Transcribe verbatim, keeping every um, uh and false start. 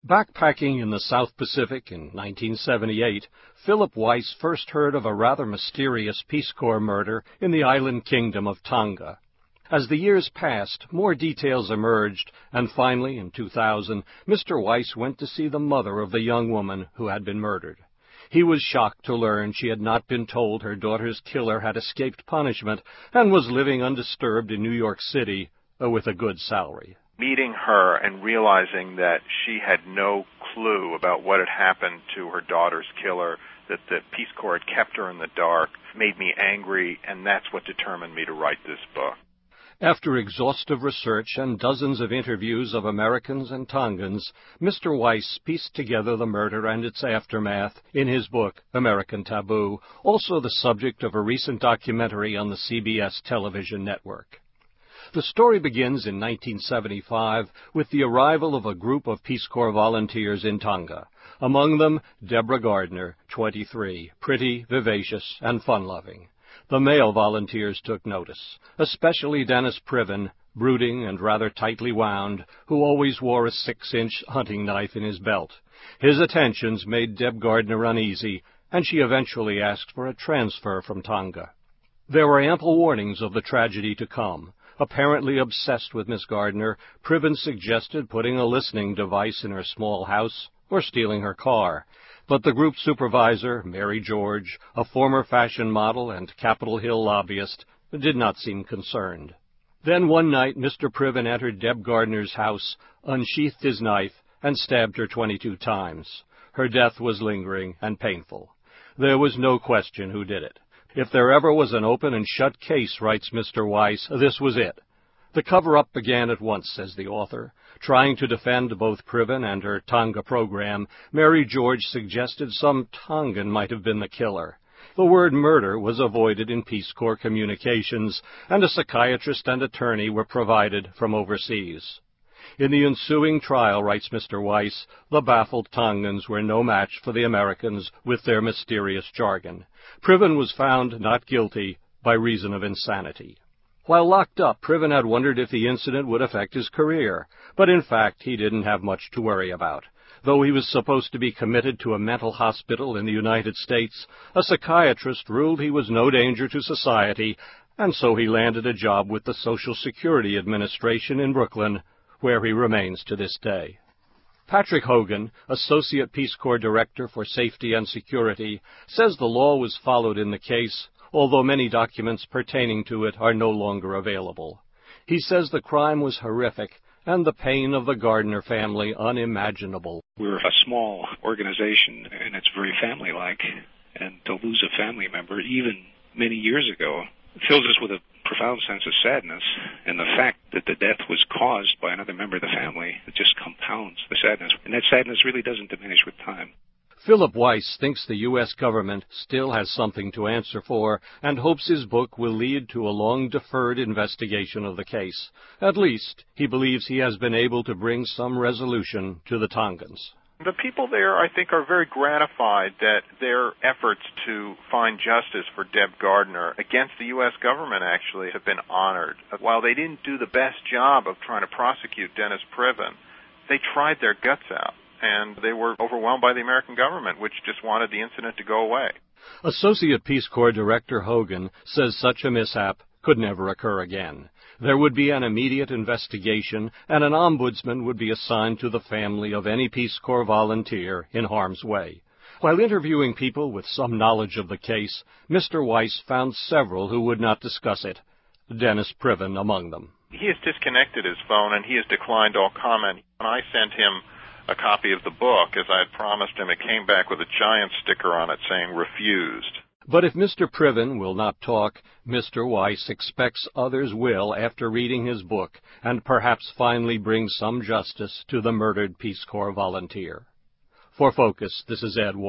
Backpacking in the South Pacific in nineteen seventy-eight, Philip Weiss first heard of a rather mysterious Peace Corps murder in the island kingdom of Tonga. As the years passed, more details emerged, and finally, in two thousand, Mister Weiss went to see the mother of the young woman who had been murdered. He was shocked to learn she had not been told her daughter's killer had escaped punishment and was living undisturbed in New York City uh, with a good salary. Meeting her and realizing that she had no clue about what had happened to her daughter's killer, that the Peace Corps had kept her in the dark, made me angry, and that's what determined me to write this book. After exhaustive research and dozens of interviews of Americans and Tongans, Mister Weiss pieced together the murder and its aftermath in his book, American Taboo, also the subject of a recent documentary on the C B S television network. The story begins in nineteen seventy-five with the arrival of a group of Peace Corps volunteers in Tonga. Among them, Deborah Gardner, twenty-three, pretty, vivacious, and fun-loving. The male volunteers took notice, especially Dennis Priven, brooding and rather tightly wound, who always wore a six-inch hunting knife in his belt. His attentions made Deb Gardner uneasy, and she eventually asked for a transfer from Tonga. There were ample warnings of the tragedy to come. Apparently obsessed with Miss Gardner, Priven suggested putting a listening device in her small house or stealing her car. But the group supervisor, Mary George, a former fashion model and Capitol Hill lobbyist, did not seem concerned. Then one night Mister Priven entered Deb Gardner's house, unsheathed his knife, and stabbed her twenty-two times. Her death was lingering and painful. There was no question who did it. If there ever was an open and shut case, writes Mister Weiss, this was it. The cover-up began at once, says the author. Trying to defend both Priven and her Tonga program, Mary George suggested some Tongan might have been the killer. The word murder was avoided in Peace Corps communications, and a psychiatrist and attorney were provided from overseas. In the ensuing trial, writes Mister Weiss, the baffled Tongans were no match for the Americans with their mysterious jargon. Priven was found not guilty by reason of insanity. While locked up, Priven had wondered if the incident would affect his career, but in fact he didn't have much to worry about. Though he was supposed to be committed to a mental hospital in the United States, a psychiatrist ruled he was no danger to society, and so he landed a job with the Social Security Administration in Brooklyn, where he remains to this day. Patrick Hogan, Associate Peace Corps Director for Safety and Security, says the law was followed in the case, although many documents pertaining to it are no longer available. He says the crime was horrific and the pain of the Gardner family unimaginable. We're a small organization, and it's very family-like, and to lose a family member, even many years ago, fills us with a profound sense of sadness, and the fact that the death was caused by another member of the family, it just compounds the sadness, and that sadness really doesn't diminish with time. Philip Weiss thinks the U S government still has something to answer for and hopes his book will lead to a long-deferred investigation of the case. At least, he believes he has been able to bring some resolution to the Tongans. The people there, I think, are very gratified that their efforts to find justice for Deb Gardner against the U S government actually have been honored. While they didn't do the best job of trying to prosecute Dennis Priven, they tried their guts out, and they were overwhelmed by the American government, which just wanted the incident to go away. Associate Peace Corps Director Hogan says such a mishap could never occur again. There would be an immediate investigation, and an ombudsman would be assigned to the family of any Peace Corps volunteer in harm's way. While interviewing people with some knowledge of the case, Mister Weiss found several who would not discuss it, Dennis Priven among them. He has disconnected his phone, and he has declined all comment. When I sent him a copy of the book, as I had promised him, it came back with a giant sticker on it saying refused. But if Mister Priven will not talk, Mister Weiss expects others will after reading his book and perhaps finally bring some justice to the murdered Peace Corps volunteer. For Focus, this is Ed Warren.